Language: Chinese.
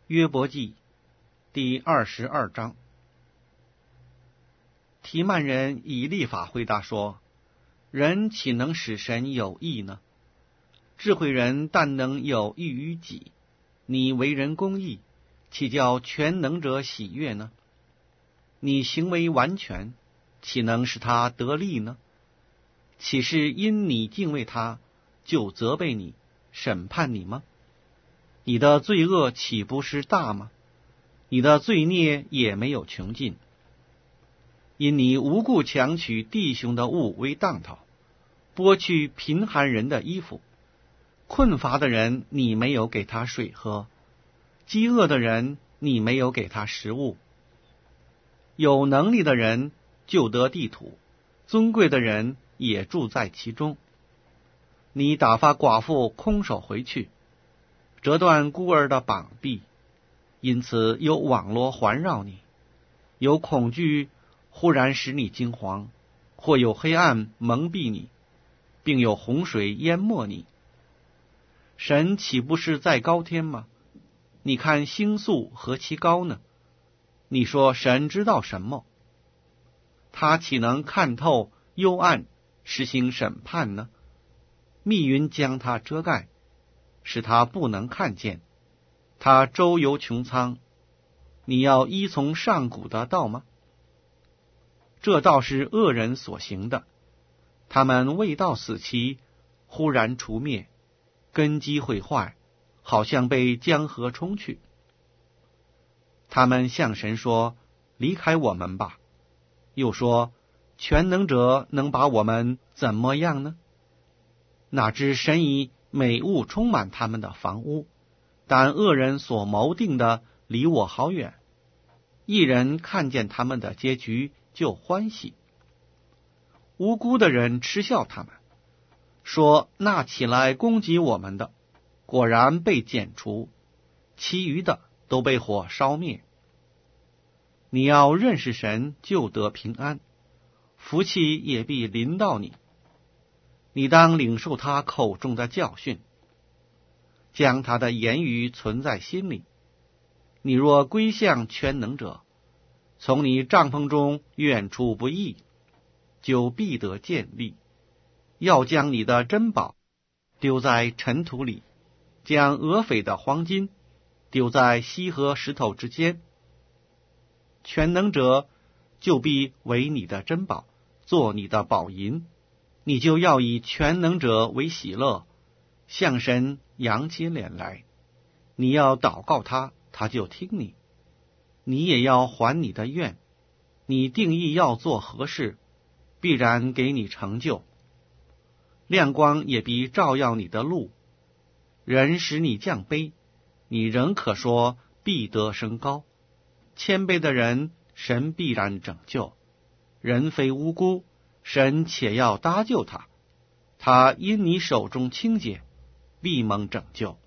约伯记第22章。提曼人以利法回答说：人岂能使神有益呢？智慧人但能有益于己。你为人公义，岂叫全能者喜悦呢？你行为完全，岂能使他得利呢？岂是因你敬畏他，就责备你，审判你吗？你的罪恶岂不是大吗？你的罪孽也没有穷尽。因你无故强取弟兄的物为当头，剥去贫寒人的衣服，困乏的人你没有给他水喝，饥饿的人你没有给他食物。有能力的人就得地土，尊贵的人也住在其中。你打发寡妇空手回去，折断孤儿的膀臂，因此有网罗环绕你，有恐惧忽然使你惊惶，或有黑暗蒙蔽你，并有洪水淹没你。神岂不是在高天吗？你看星宿何其高呢？你说神知道什么？他岂能看透幽暗，实行审判呢？密云将他遮盖，使他不能看见。他周游穹苍，你要依从上古的道吗？这道是恶人所行的，他们未到死期，忽然除灭，根基毁坏，好像被江河冲去。他们向神说：离开我们吧。又说：全能者能把我们怎么样呢？哪知神以美物充满他们的房屋，但恶人所谋定的离我好远。一人看见他们的结局就欢喜。无辜的人嗤笑他们，说那起来攻击我们的，果然被剪除，其余的都被火烧灭。你要认识神，就得平安，福气也必临到你。你当领受他口中的教训，将他的言语存在心里。你若归向全能者，从你帐篷中远处不义，就必得建立。要将你的珍宝丢在尘土里，将俄斐的黄金丢在溪和石头之间。全能者就必为你的珍宝，做你的宝银。你就要以全能者为喜乐，向神扬起脸来。你要祷告他，他就听你。你也要还你的愿。你定义要做何事，必然给你成就。亮光也必照耀你的路。人使你降卑，你仍可说必得升高。谦卑的人，神必然拯救。人非无辜，神且要搭救他。他因你手中清洁，必蒙拯救。